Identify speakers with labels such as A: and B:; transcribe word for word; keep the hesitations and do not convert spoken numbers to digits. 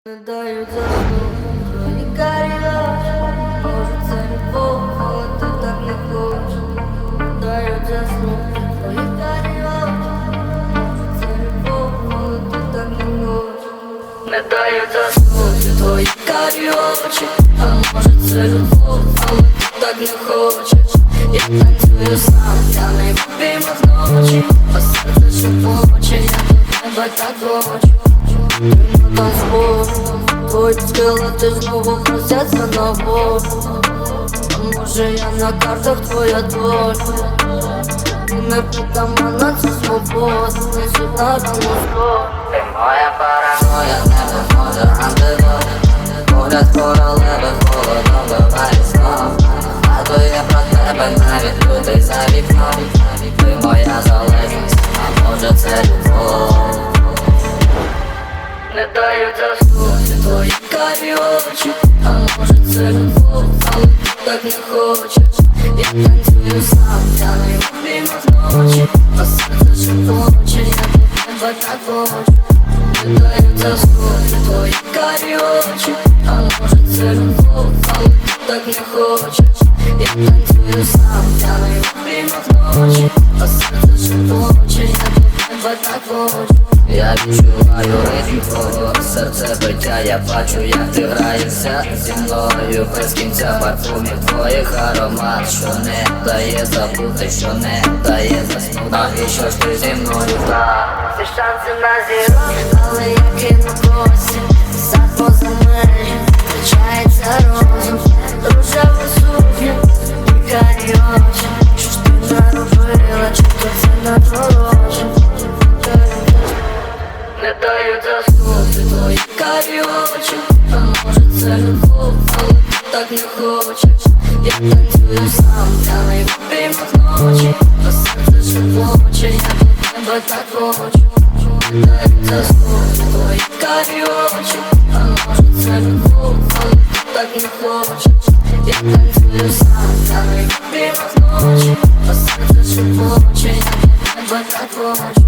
A: Не дають заснути твої карі очі. Може це любов, але ти так не хочеш. Не дають заснути твої карі очі. Може це любов, але ти так не хочеш. Не дають заснути твої карі очі. А може це любов, але ти так не хочеш. Я танцюю сам, я не обіймах ночі. А серце шепоче, я до тебе так хочу. Твої скелети знову просяться на волю. А може я на картах твоя доля. І не притаманна цю свободу, не сюда до мозку.
B: Ти моя параноя, не може антидот. Погляд королеви холодом биває знов. Згадує про тебе навіть людей за вікном. Ти моя залежність, а може це любов.
A: Не дають заснути твої карі очі. А може це любов, але ти так не хочеш. Я танцюю сам, я не обіймах ночі. А серце шепоче, я до тебе так хочу. Не дають заснути твої карі очі. А може це любов, але ти так не хочеш. Я танцюю сам, я не обіймах ночі. А серце шепоче, я до тебе так хочу.
B: Я відчуваю ритм твого серцебиття. Я бачу, як ти граєшся зі мною без кінця. Парфумів твоїх аромат, що не дає забути, що не дає заснути. Навіщо ж ти зі мною так?
A: Всі шанси на зірок, але я кину косі. Сад поза межі, втрачається розум. Рожева сукня, і карі очі. Що ж ти наробила, чи то це надворожі? Не дають заснути твої карі очі. А може це любов, але ти так не хочеш. Я танцюю сам, я не обіймах ночі. А серце шепоче, я до тебе так хочу. Не дають заснути твої карі очі. А може це любов, але ти так не хочеш. Я танцюю сам, я не обіймах ночі. А серце шепоче, я до тебе так хочу.